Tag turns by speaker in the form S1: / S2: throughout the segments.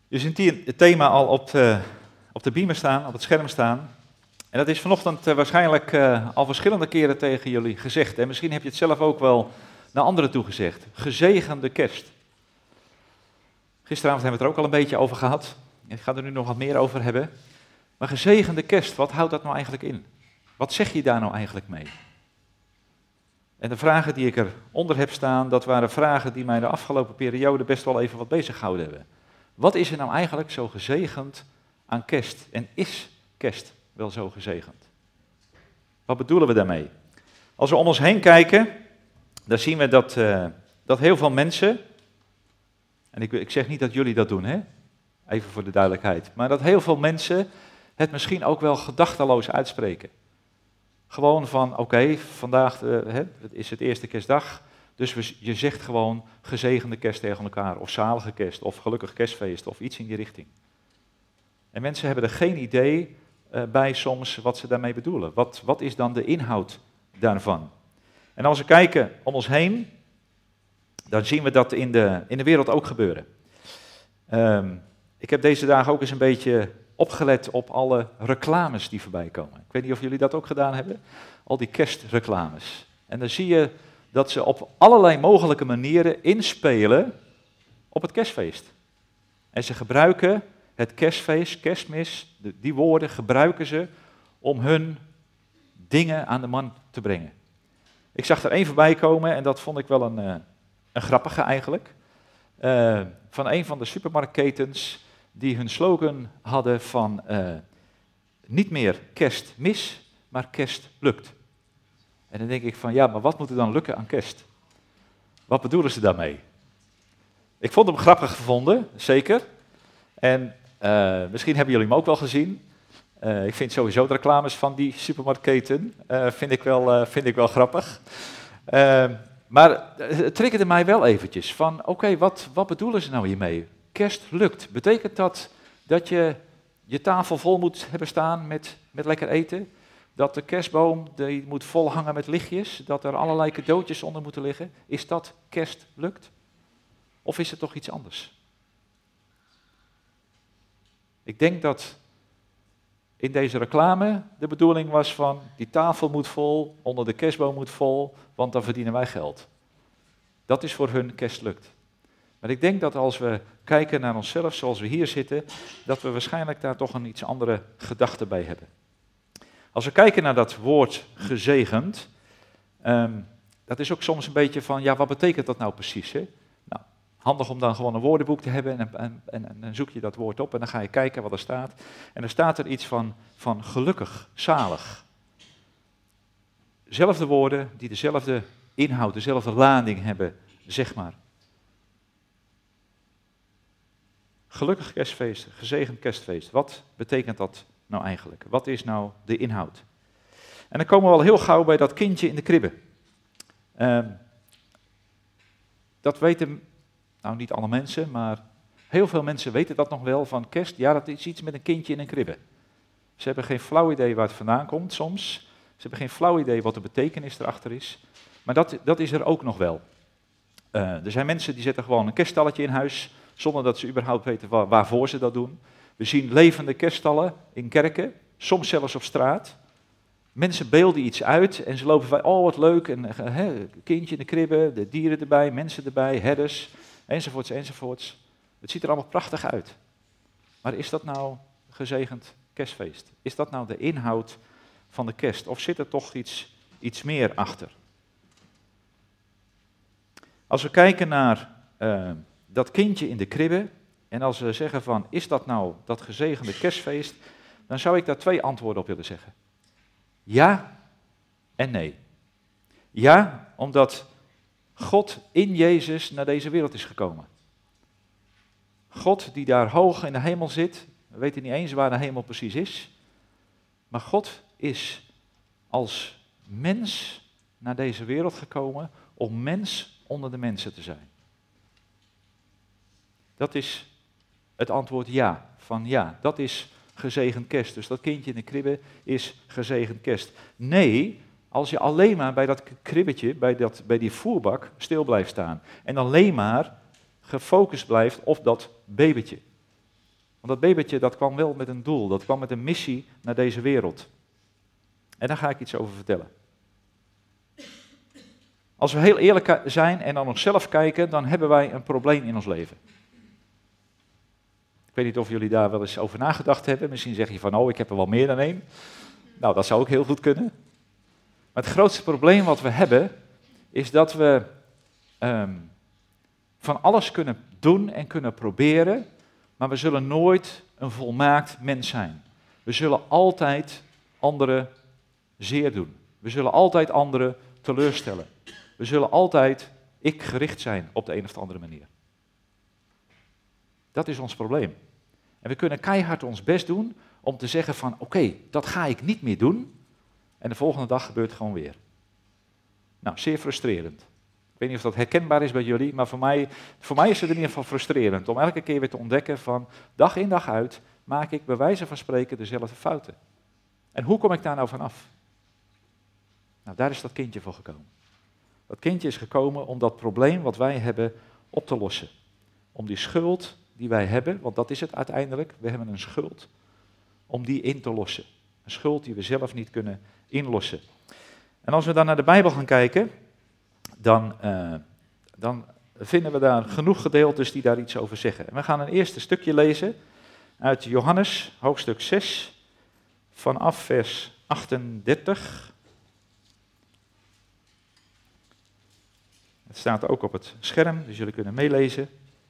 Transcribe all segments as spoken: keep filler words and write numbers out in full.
S1: Je ziet hier het thema al op de, op de beamer staan, op het scherm staan. En dat is vanochtend uh, waarschijnlijk uh, al verschillende keren tegen jullie gezegd. En misschien heb je het zelf ook wel naar anderen toe gezegd. Gezegende kerst. Gisteravond hebben we het er ook al een beetje over gehad. Ik ga er nu nog wat meer over hebben. Maar gezegende kerst, wat houdt dat nou eigenlijk in? Wat zeg je daar nou eigenlijk mee? En de vragen die ik eronder heb staan, dat waren vragen die mij de afgelopen periode best wel even wat bezig gehouden hebben. Wat is er nou eigenlijk zo gezegend aan kerst? En is kerst wel zo gezegend? Wat bedoelen we daarmee? Als we om ons heen kijken, dan zien we dat, uh, dat heel veel mensen, en ik, ik zeg niet dat jullie dat doen, hè? Even voor de duidelijkheid, maar dat heel veel mensen het misschien ook wel gedachteloos uitspreken. Gewoon van, oké, okay, vandaag uh, hè, het is het eerste kerstdag, dus we, je zegt gewoon gezegende kerst tegen elkaar, of zalige kerst, of gelukkig kerstfeest, of iets in die richting. En mensen hebben er geen idee uh, bij soms wat ze daarmee bedoelen. Wat, wat is dan de inhoud daarvan? En als we kijken om ons heen, dan zien we dat in de, in de wereld ook gebeuren. Um, ik heb deze dagen ook eens een beetje opgelet op alle reclames die voorbij komen. Ik weet niet of jullie dat ook gedaan hebben. Al die kerstreclames. En dan zie je dat ze op allerlei mogelijke manieren inspelen op het kerstfeest. En ze gebruiken het kerstfeest, kerstmis, die woorden gebruiken ze om hun dingen aan de man te brengen. Ik zag er één voorbij komen en dat vond ik wel een, een grappige eigenlijk. Uh, van een van de supermarktketens die hun slogan hadden van uh, niet meer kerst mis, maar kerst lukt. En dan denk ik van ja, maar wat moet er dan lukken aan kerst? Wat bedoelen ze daarmee? Ik vond hem grappig gevonden, zeker. En uh, misschien hebben jullie hem ook wel gezien. Uh, ik vind sowieso de reclames van die supermarktketen uh, vind ik wel, uh, vind ik wel grappig. Uh, maar het triggerde mij wel eventjes van oké, okay, wat, wat bedoelen ze nou hiermee? Kerst lukt. Betekent dat dat je je tafel vol moet hebben staan met, met lekker eten? Dat de kerstboom die moet vol hangen met lichtjes? Dat er allerlei cadeautjes onder moeten liggen? Is dat kerst lukt? Of is het toch iets anders? Ik denk dat in deze reclame de bedoeling was van die tafel moet vol, onder de kerstboom moet vol, want dan verdienen wij geld. Dat is voor hun kerst lukt. Maar ik denk dat als we kijken naar onszelf zoals we hier zitten, dat we waarschijnlijk daar toch een iets andere gedachte bij hebben. Als we kijken naar dat woord gezegend, um, dat is ook soms een beetje van, ja, wat betekent dat nou precies? Hè? Nou, handig om dan gewoon een woordenboek te hebben en, en, en, en dan zoek je dat woord op en dan ga je kijken wat er staat. En dan staat er iets van, van gelukkig, zalig. Zelfde woorden die dezelfde inhoud, dezelfde lading hebben, zeg maar. Gelukkig kerstfeest, gezegend kerstfeest. Wat betekent dat nou eigenlijk? Wat is nou de inhoud? En dan komen we al heel gauw bij dat kindje in de kribbe. Uh, dat weten, nou niet alle mensen, maar heel veel mensen weten dat nog wel van kerst. Ja, dat is iets met een kindje in een kribbe. Ze hebben geen flauw idee waar het vandaan komt soms. Ze hebben geen flauw idee wat de betekenis erachter is. Maar dat, dat is er ook nog wel. Uh, er zijn mensen die zetten gewoon een kerststalletje in huis, zonder dat ze überhaupt weten waar, waarvoor ze dat doen. We zien levende kerststallen in kerken, soms zelfs op straat. Mensen beelden iets uit en ze lopen van, oh wat leuk, een he, kindje in de kribbe, de dieren erbij, mensen erbij, herders, enzovoorts, enzovoorts. Het ziet er allemaal prachtig uit. Maar is dat nou gezegend kerstfeest? Is dat nou de inhoud van de kerst? Of zit er toch iets, iets meer achter? Als we kijken naar uh, dat kindje in de kribbe, en als we zeggen van, is dat nou dat gezegende kerstfeest, dan zou ik daar twee antwoorden op willen zeggen. Ja en nee. Ja, omdat God in Jezus naar deze wereld is gekomen. God die daar hoog in de hemel zit, we weten niet eens waar de hemel precies is, maar God is als mens naar deze wereld gekomen om mens onder de mensen te zijn. Dat is het antwoord ja, van ja, dat is gezegend kerst. Dus dat kindje in de kribbe is gezegend kerst. Nee, als je alleen maar bij dat kribbetje, bij, dat, bij die voerbak stil blijft staan en alleen maar gefocust blijft op dat babytje. Want dat babytje dat kwam wel met een doel, dat kwam met een missie naar deze wereld. En daar ga ik iets over vertellen. Als we heel eerlijk zijn en naar onszelf kijken, dan hebben wij een probleem in ons leven. Ik weet niet of jullie daar wel eens over nagedacht hebben. Misschien zeg je van, oh, ik heb er wel meer dan één. Nou, dat zou ook heel goed kunnen. Maar het grootste probleem wat we hebben, is dat we um, van alles kunnen doen en kunnen proberen, maar we zullen nooit een volmaakt mens zijn. We zullen altijd anderen zeer doen. We zullen altijd anderen teleurstellen. We zullen altijd ik-gericht zijn op de een of de andere manier. Dat is ons probleem. En we kunnen keihard ons best doen om te zeggen van, oké, okay, dat ga ik niet meer doen. En de volgende dag gebeurt het gewoon weer. Nou, zeer frustrerend. Ik weet niet of dat herkenbaar is bij jullie, maar voor mij, voor mij is het in ieder geval frustrerend. Om elke keer weer te ontdekken van, dag in dag uit, maak ik bij wijze van spreken dezelfde fouten. En hoe kom ik daar nou vanaf? Nou, daar is dat kindje voor gekomen. Dat kindje is gekomen om dat probleem wat wij hebben op te lossen. Om die schuld die wij hebben, want dat is het uiteindelijk, we hebben een schuld, om die in te lossen. Een schuld die we zelf niet kunnen inlossen. En als we dan naar de Bijbel gaan kijken, dan, uh, dan vinden we daar genoeg gedeeltes die daar iets over zeggen. En we gaan een eerste stukje lezen uit Johannes, hoofdstuk zes, vanaf vers achtendertig. Het staat ook op het scherm, dus jullie kunnen meelezen.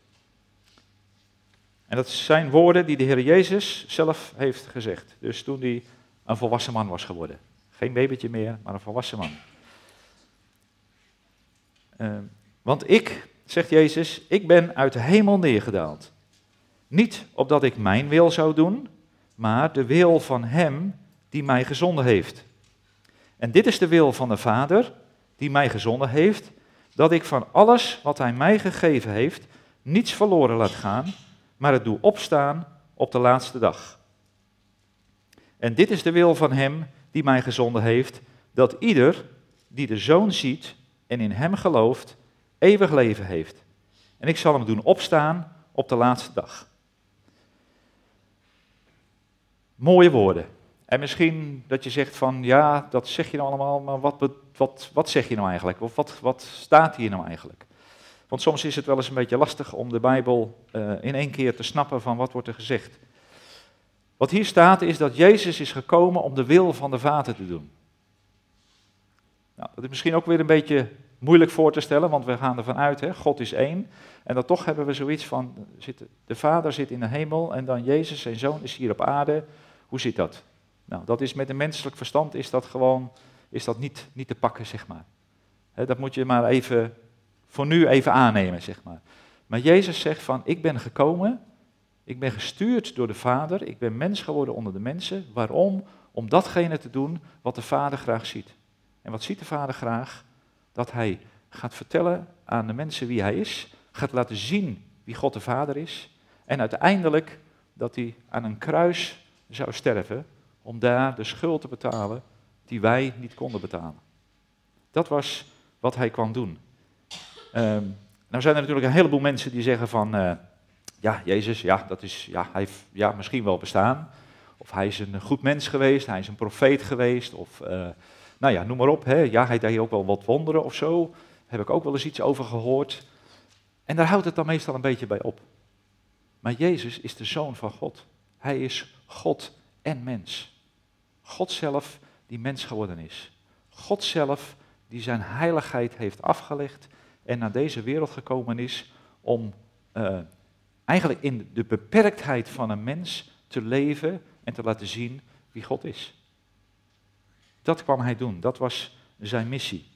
S1: En dat zijn woorden die de Heer Jezus zelf heeft gezegd. Dus toen hij een volwassen man was geworden. Geen babytje meer, maar een volwassen man. Uh, want ik, zegt Jezus, ik ben uit de hemel neergedaald. Niet opdat ik mijn wil zou doen, maar de wil van hem die mij gezonden heeft. En dit is de wil van de Vader die mij gezonden heeft, dat ik van alles wat hij mij gegeven heeft, niets verloren laat gaan, maar het doe opstaan op de laatste dag. En dit is de wil van hem die mij gezonden heeft, dat ieder die de Zoon ziet en in hem gelooft, eeuwig leven heeft. En ik zal hem doen opstaan op de laatste dag. Mooie woorden. En misschien dat je zegt van, ja, dat zeg je nou allemaal, maar wat, wat, wat zeg je nou eigenlijk? Of wat, wat staat hier nou eigenlijk? Want soms is het wel eens een beetje lastig om de Bijbel uh, in één keer te snappen van wat wordt er gezegd. Wat hier staat is dat Jezus is gekomen om de wil van de Vader te doen. Nou, dat is misschien ook weer een beetje moeilijk voor te stellen, want we gaan ervan uit, hè, God is één. En dan toch hebben we zoiets van, de Vader zit in de hemel en dan Jezus, zijn Zoon, is hier op aarde. Hoe zit dat? Nou, dat is met een menselijk verstand is dat gewoon, is dat niet, niet te pakken, zeg maar. He, dat moet je maar even, voor nu even aannemen, zeg maar. Maar Jezus zegt van, ik ben gekomen, ik ben gestuurd door de Vader, ik ben mens geworden onder de mensen. Waarom? Om datgene te doen wat de Vader graag ziet. En wat ziet de Vader graag? Dat hij gaat vertellen aan de mensen wie hij is, gaat laten zien wie God de Vader is. En uiteindelijk dat hij aan een kruis zou sterven, om daar de schuld te betalen die wij niet konden betalen. Dat was wat hij kwam doen. Um, nou zijn er natuurlijk een heleboel mensen die zeggen van, uh, ja, Jezus, ja, dat is, ja, hij heeft ja, misschien wel bestaan. Of hij is een goed mens geweest, hij is een profeet geweest, of, uh, nou ja, noem maar op. Hè. Ja, hij deed ook wel wat wonderen of zo. Daar heb ik ook wel eens iets over gehoord. En daar houdt het dan meestal een beetje bij op. Maar Jezus is de Zoon van God. Hij is God en mens. God zelf die mens geworden is. God zelf die zijn heiligheid heeft afgelegd en naar deze wereld gekomen is om uh, eigenlijk in de beperktheid van een mens te leven en te laten zien wie God is. Dat kwam hij doen, dat was zijn missie.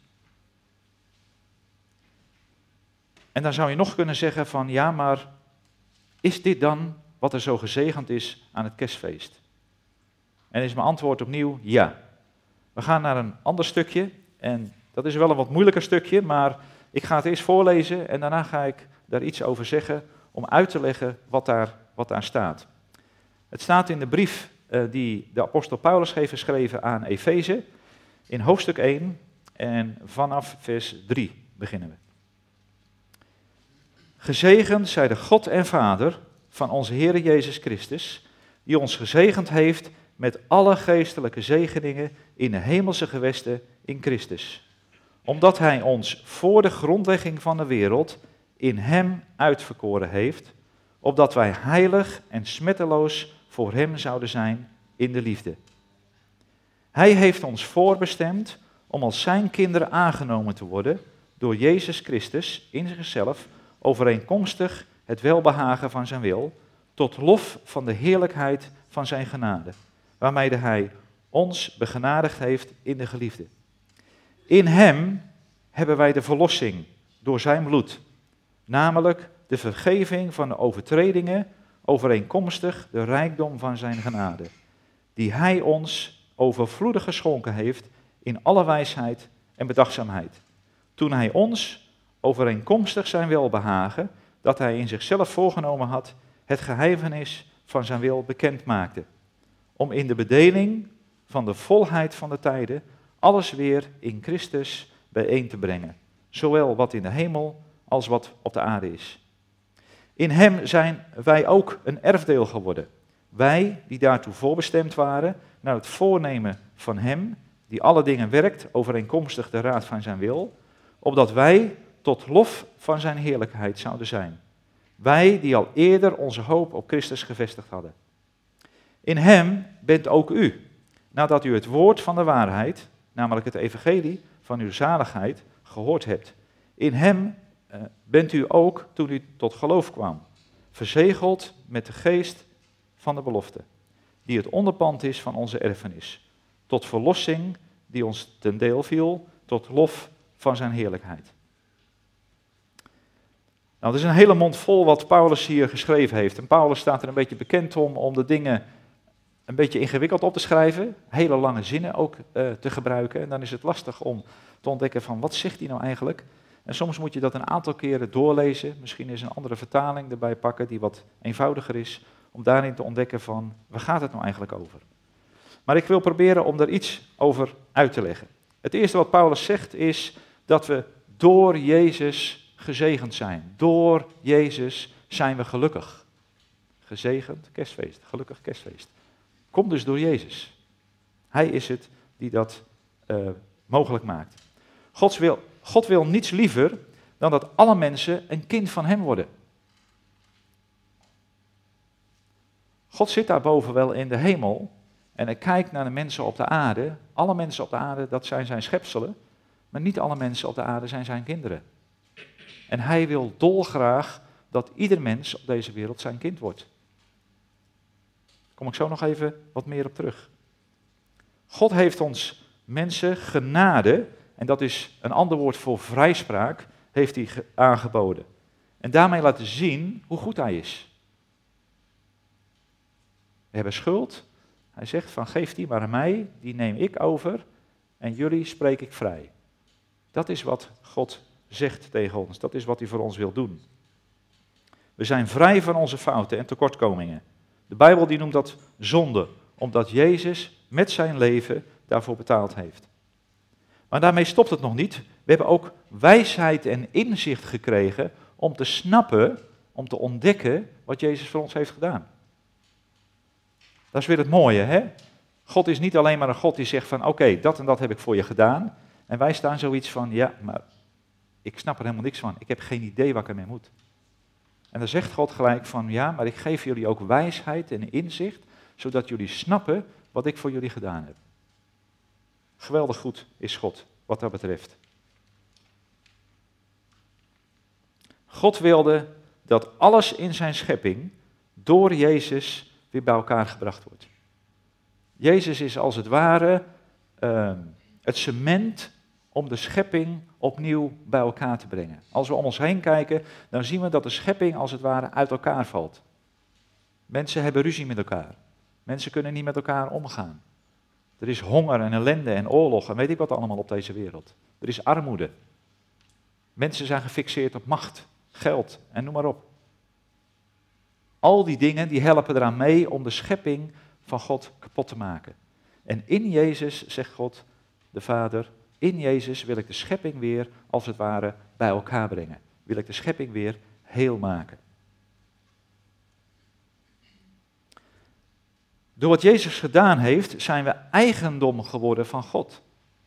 S1: En dan zou je nog kunnen zeggen van, ja, maar is dit dan wat er zo gezegend is aan het kerstfeest? En is mijn antwoord opnieuw ja. We gaan naar een ander stukje en dat is wel een wat moeilijker stukje, maar ik ga het eerst voorlezen en daarna ga ik daar iets over zeggen om uit te leggen wat daar, wat daar staat. Het staat in de brief uh, die de apostel Paulus heeft geschreven aan Efeze in hoofdstuk één en vanaf vers drie beginnen we. Gezegend zij de God en Vader van onze Heer Jezus Christus, die ons gezegend heeft met alle geestelijke zegeningen in de hemelse gewesten in Christus. Omdat Hij ons voor de grondlegging van de wereld in Hem uitverkoren heeft, opdat wij heilig en smetteloos voor Hem zouden zijn in de liefde. Hij heeft ons voorbestemd om als zijn kinderen aangenomen te worden door Jezus Christus in zichzelf, overeenkomstig het welbehagen van zijn wil, tot lof van de heerlijkheid van zijn genade, waarmee Hij ons begenadigd heeft in de geliefde. In Hem hebben wij de verlossing door zijn bloed, namelijk de vergeving van de overtredingen, overeenkomstig de rijkdom van zijn genade, die Hij ons overvloedig geschonken heeft in alle wijsheid en bedachtzaamheid. Toen Hij ons, overeenkomstig zijn welbehagen, dat Hij in zichzelf voorgenomen had, het geheimenis van zijn wil bekend maakte, om in de bedeling van de volheid van de tijden alles weer in Christus bijeen te brengen, zowel wat in de hemel als wat op de aarde is. In Hem zijn wij ook een erfdeel geworden, wij die daartoe voorbestemd waren, naar het voornemen van Hem, die alle dingen werkt overeenkomstig de raad van zijn wil, opdat wij tot lof van zijn heerlijkheid zouden zijn. Wij die al eerder onze hoop op Christus gevestigd hadden. In Hem bent ook u, nadat u het woord van de waarheid, namelijk het evangelie van uw zaligheid, gehoord hebt. In Hem uh, bent u ook, toen u tot geloof kwam, verzegeld met de geest van de belofte, die het onderpand is van onze erfenis, tot verlossing die ons ten deel viel, tot lof van zijn heerlijkheid. Nou, dat is een hele mond vol wat Paulus hier geschreven heeft. En Paulus staat er een beetje bekend om, om de dingen een beetje ingewikkeld op te schrijven, hele lange zinnen ook uh, te gebruiken. En dan is het lastig om te ontdekken van wat zegt hij nou eigenlijk. En soms moet je dat een aantal keren doorlezen, misschien eens een andere vertaling erbij pakken die wat eenvoudiger is, om daarin te ontdekken van waar gaat het nou eigenlijk over. Maar ik wil proberen om daar iets over uit te leggen. Het eerste wat Paulus zegt is dat we door Jezus gezegend zijn. Door Jezus zijn we gelukkig. Gezegend kerstfeest, gelukkig kerstfeest. Komt dus door Jezus. Hij is het die dat uh, mogelijk maakt. Gods wil, God wil niets liever dan dat alle mensen een kind van Hem worden. God zit daarboven wel in de hemel en Hij kijkt naar de mensen op de aarde. Alle mensen op de aarde, dat zijn zijn schepselen, maar niet alle mensen op de aarde zijn zijn kinderen. En Hij wil dolgraag dat ieder mens op deze wereld zijn kind wordt. Daar kom ik zo nog even wat meer op terug. God heeft ons mensen genade, en dat is een ander woord voor vrijspraak, heeft Hij aangeboden. En daarmee laten zien hoe goed Hij is. We hebben schuld. Hij zegt van geef die maar aan mij, die neem ik over en jullie spreek ik vrij. Dat is wat God zegt tegen ons. Dat is wat Hij voor ons wil doen. We zijn vrij van onze fouten en tekortkomingen. De Bijbel die noemt dat zonde, omdat Jezus met zijn leven daarvoor betaald heeft. Maar daarmee stopt het nog niet. We hebben ook wijsheid en inzicht gekregen om te snappen, om te ontdekken wat Jezus voor ons heeft gedaan. Dat is weer het mooie, hè? God is niet alleen maar een God die zegt van oké, okay, dat en dat heb ik voor je gedaan. En wij staan zoiets van ja, maar ik snap er helemaal niks van. Ik heb geen idee wat ik ermee moet. En dan zegt God gelijk van ja, maar ik geef jullie ook wijsheid en inzicht, zodat jullie snappen wat ik voor jullie gedaan heb. Geweldig goed is God, wat dat betreft. God wilde dat alles in zijn schepping door Jezus weer bij elkaar gebracht wordt. Jezus is als het ware uh, het cement om de schepping opnieuw bij elkaar te brengen. Als we om ons heen kijken, dan zien we dat de schepping als het ware uit elkaar valt. Mensen hebben ruzie met elkaar. Mensen kunnen niet met elkaar omgaan. Er is honger en ellende en oorlog en weet ik wat allemaal op deze wereld. Er is armoede. Mensen zijn gefixeerd op macht, geld en noem maar op. Al die dingen die helpen eraan mee om de schepping van God kapot te maken. En in Jezus, zegt God, de Vader, in Jezus wil ik de schepping weer, als het ware, bij elkaar brengen. Wil ik de schepping weer heel maken. Door wat Jezus gedaan heeft, zijn we eigendom geworden van God.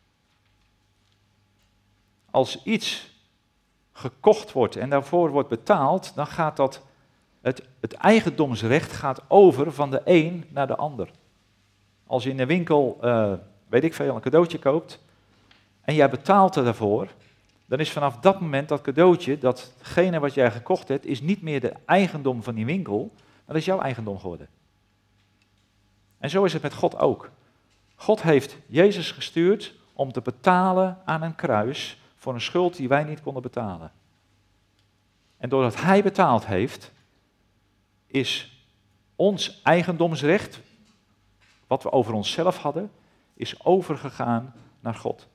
S1: Als iets gekocht wordt en daarvoor wordt betaald, dan gaat dat, het, het eigendomsrecht gaat over van de een naar de ander. Als je in de winkel, uh, weet ik veel, een cadeautje koopt en jij betaalt er daarvoor, dan is vanaf dat moment dat cadeautje, datgene wat jij gekocht hebt, is niet meer de eigendom van die winkel, maar dat is jouw eigendom geworden. En zo is het met God ook. God heeft Jezus gestuurd om te betalen aan een kruis voor een schuld die wij niet konden betalen. En doordat hij betaald heeft, is ons eigendomsrecht, wat we over onszelf hadden, is overgegaan naar God.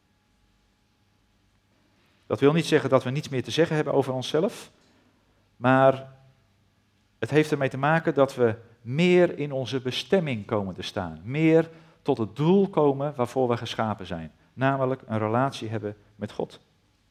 S1: Dat wil niet zeggen dat we niets meer te zeggen hebben over onszelf, maar het heeft ermee te maken dat we meer in onze bestemming komen te staan. Meer tot het doel komen waarvoor we geschapen zijn. Namelijk een relatie hebben met God.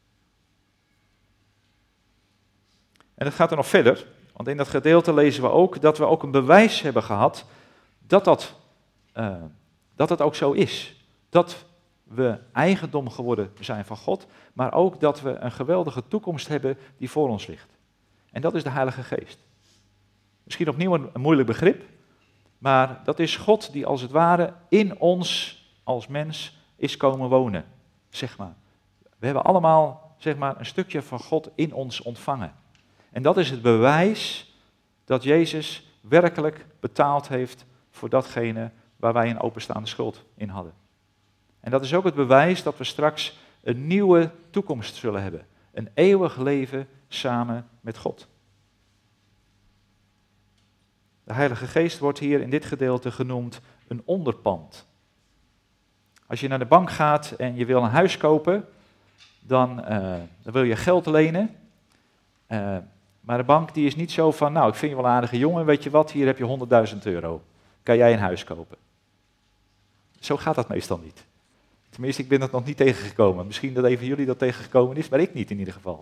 S1: En het gaat er nog verder, want in dat gedeelte lezen we ook dat we ook een bewijs hebben gehad dat dat, uh, dat het ook zo is. Dat we eigendom geworden zijn van God, maar ook dat we een geweldige toekomst hebben die voor ons ligt. En dat is de Heilige Geest. Misschien opnieuw een, een moeilijk begrip, maar dat is God die als het ware in ons als mens is komen wonen, zeg maar. We hebben allemaal, zeg maar, een stukje van God in ons ontvangen. En dat is het bewijs dat Jezus werkelijk betaald heeft voor datgene waar wij een openstaande schuld in hadden. En dat is ook het bewijs dat we straks een nieuwe toekomst zullen hebben. Een eeuwig leven samen met God. De Heilige Geest wordt hier in dit gedeelte genoemd een onderpand. Als je naar de bank gaat en je wil een huis kopen, dan, uh, dan wil je geld lenen. Uh, maar de bank die is niet zo van, nou ik vind je wel een aardige jongen, weet je wat, hier heb je honderdduizend euro. Kan jij een huis kopen? Zo gaat dat meestal niet. Tenminste, ik ben dat nog niet tegengekomen. Misschien dat een van jullie dat tegengekomen is, maar ik niet in ieder geval.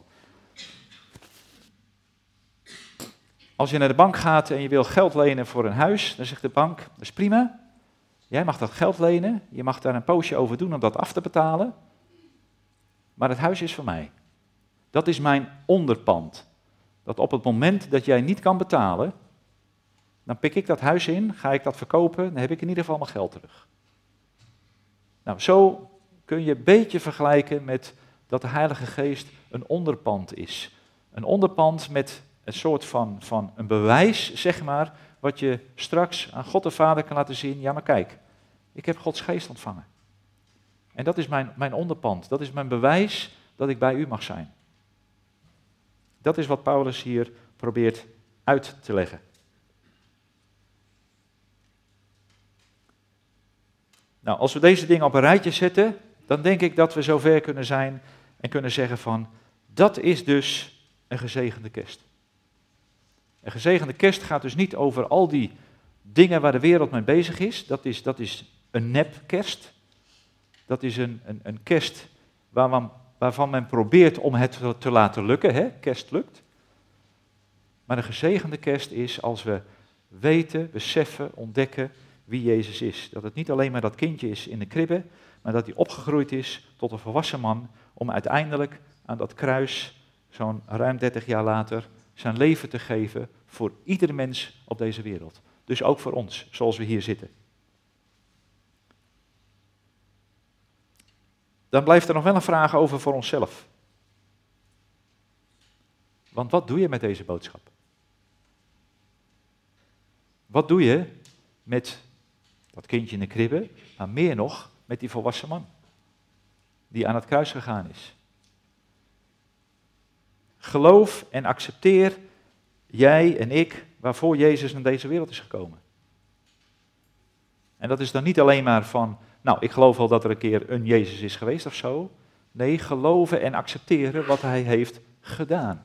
S1: Als je naar de bank gaat en je wil geld lenen voor een huis, dan zegt de bank, dat is prima. Jij mag dat geld lenen, je mag daar een poosje over doen om dat af te betalen. Maar het huis is van mij. Dat is mijn onderpand. Dat op het moment dat jij niet kan betalen, dan pik ik dat huis in, ga ik dat verkopen, dan heb ik in ieder geval mijn geld terug. Nou, zo kun je een beetje vergelijken met dat de Heilige Geest een onderpand is. Een onderpand met een soort van, van een bewijs, zeg maar, wat je straks aan God de Vader kan laten zien. Ja, maar kijk, ik heb Gods Geest ontvangen. En dat is mijn, mijn onderpand, dat is mijn bewijs dat ik bij u mag zijn. Dat is wat Paulus hier probeert uit te leggen. Nou, als we deze dingen op een rijtje zetten, dan denk ik dat we zover kunnen zijn en kunnen zeggen van, dat is dus een gezegende kerst. Een gezegende kerst gaat dus niet over al die dingen waar de wereld mee bezig is. Dat is, dat is een nepkerst. Dat is een, een, een kerst waarvan, waarvan men probeert om het te laten lukken. Hè? Kerst lukt. Maar een gezegende kerst is als we weten, beseffen, ontdekken wie Jezus is. Dat het niet alleen maar dat kindje is in de kribbe, maar dat hij opgegroeid is tot een volwassen man om uiteindelijk aan dat kruis, zo'n ruim dertig jaar later, zijn leven te geven voor iedere mens op deze wereld. Dus ook voor ons, zoals we hier zitten. Dan blijft er nog wel een vraag over voor onszelf. Want wat doe je met deze boodschap? Wat doe je met dat kindje in de kribbe, maar meer nog met die volwassen man die aan het kruis gegaan is? Geloof en accepteer jij en ik waarvoor Jezus naar deze wereld is gekomen. En dat is dan niet alleen maar van, nou, ik geloof wel dat er een keer een Jezus is geweest of zo. Nee, geloven en accepteren wat hij heeft gedaan.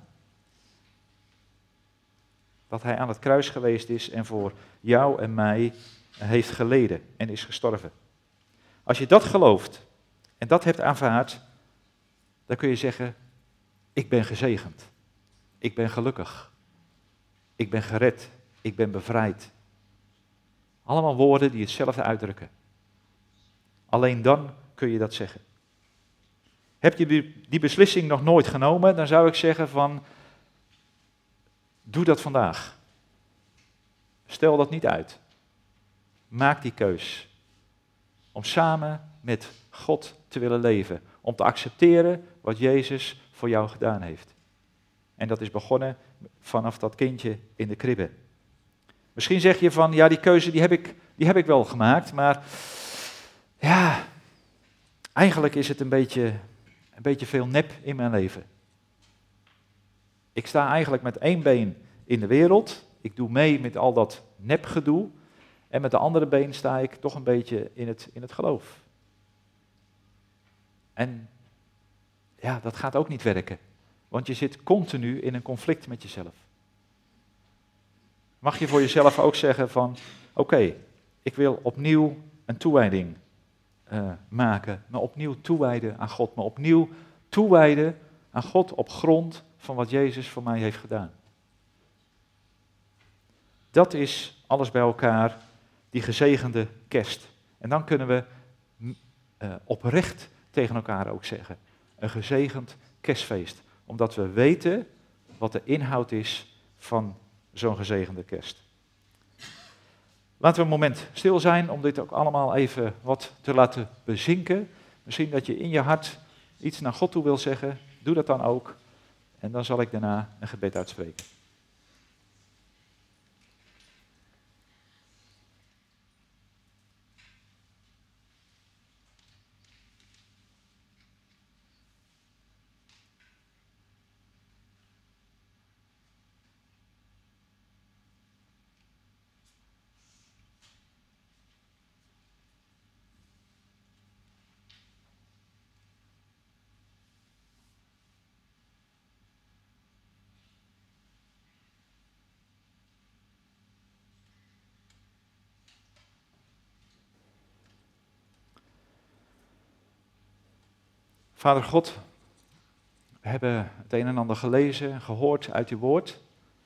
S1: Dat hij aan het kruis geweest is en voor jou en mij heeft geleden en is gestorven. Als je dat gelooft en dat hebt aanvaard, dan kun je zeggen, ik ben gezegend. Ik ben gelukkig. Ik ben gered. Ik ben bevrijd. Allemaal woorden die hetzelfde uitdrukken. Alleen dan kun je dat zeggen. Heb je die, die beslissing nog nooit genomen, dan zou ik zeggen van, doe dat vandaag. Stel dat niet uit. Maak die keus. Om samen met God te willen leven. Om te accepteren wat Jezus voor jou gedaan heeft. En dat is begonnen vanaf dat kindje in de kribbe. Misschien zeg je van, ja, die keuze die heb ik, die heb ik wel gemaakt, maar ja, eigenlijk is het een beetje, een beetje veel nep in mijn leven. Ik sta eigenlijk met één been in de wereld, ik doe mee met al dat nepgedoe, en met de andere been sta ik toch een beetje in het, in het geloof. En ja, dat gaat ook niet werken, want je zit continu in een conflict met jezelf. Mag je voor jezelf ook zeggen van, oké, okay, ik wil opnieuw een toewijding uh, maken, me opnieuw toewijden aan God, me opnieuw toewijden aan God op grond van wat Jezus voor mij heeft gedaan. Dat is alles bij elkaar, die gezegende kerst. En dan kunnen we uh, oprecht tegen elkaar ook zeggen, een gezegend kerstfeest. Omdat we weten wat de inhoud is van zo'n gezegende kerst. Laten we een moment stil zijn om dit ook allemaal even wat te laten bezinken. Misschien dat je in je hart iets naar God toe wil zeggen, doe dat dan ook. En dan zal ik daarna een gebed uitspreken. Vader God, we hebben het een en ander gelezen en gehoord uit uw woord.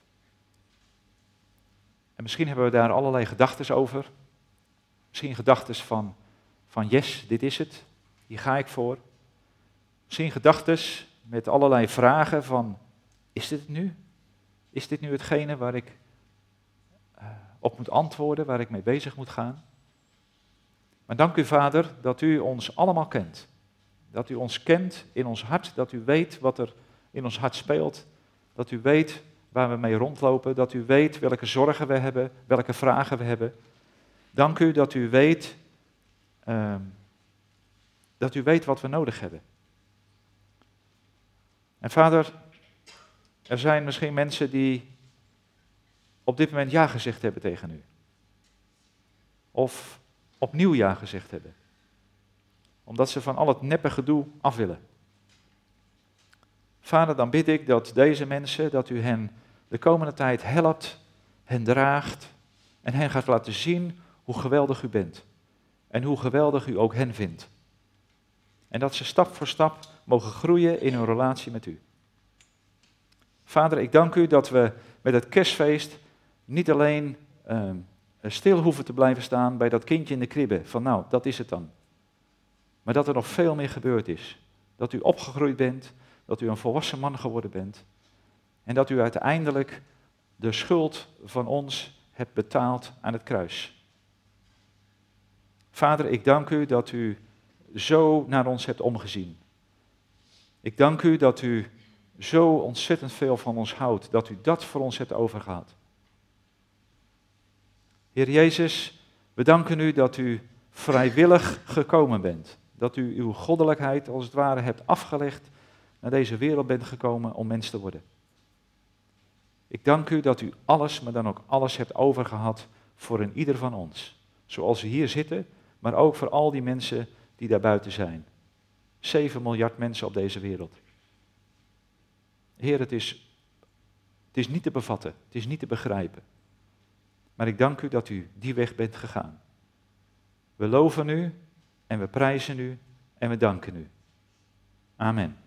S1: En misschien hebben we daar allerlei gedachten over. Misschien gedachten van, van yes, dit is het, hier ga ik voor. Misschien gedachten met allerlei vragen van, is dit het nu? Is dit nu hetgene waar ik uh, op moet antwoorden, waar ik mee bezig moet gaan? Maar dank u, Vader, dat u ons allemaal kent. Dat u ons kent in ons hart, dat u weet wat er in ons hart speelt. Dat u weet waar we mee rondlopen, dat u weet welke zorgen we hebben, welke vragen we hebben. Dank u dat u weet, uh, dat u weet wat we nodig hebben. En Vader, er zijn misschien mensen die op dit moment ja gezegd hebben tegen u. Of opnieuw ja gezegd hebben. Omdat ze van al het neppe gedoe af willen. Vader, dan bid ik dat deze mensen, dat u hen de komende tijd helpt, hen draagt en hen gaat laten zien hoe geweldig u bent. En hoe geweldig u ook hen vindt. En dat ze stap voor stap mogen groeien in hun relatie met u. Vader, ik dank u dat we met het kerstfeest niet alleen uh, stil hoeven te blijven staan bij dat kindje in de kribbe. Van nou, dat is het dan. Maar dat er nog veel meer gebeurd is. Dat u opgegroeid bent, dat u een volwassen man geworden bent. En dat u uiteindelijk de schuld van ons hebt betaald aan het kruis. Vader, ik dank u dat u zo naar ons hebt omgezien. Ik dank u dat u zo ontzettend veel van ons houdt, dat u dat voor ons hebt overgehad. Heer Jezus, we danken u dat u vrijwillig gekomen bent. Dat u uw goddelijkheid als het ware hebt afgelegd, naar deze wereld bent gekomen om mens te worden. Ik dank u dat u alles, maar dan ook alles hebt overgehad voor een ieder van ons. Zoals we hier zitten, maar ook voor al die mensen die daarbuiten zijn. Zeven miljard mensen op deze wereld. Heer, het is, het is niet te bevatten, het is niet te begrijpen. Maar ik dank u dat u die weg bent gegaan. We loven u en we prijzen u en we danken u. Amen.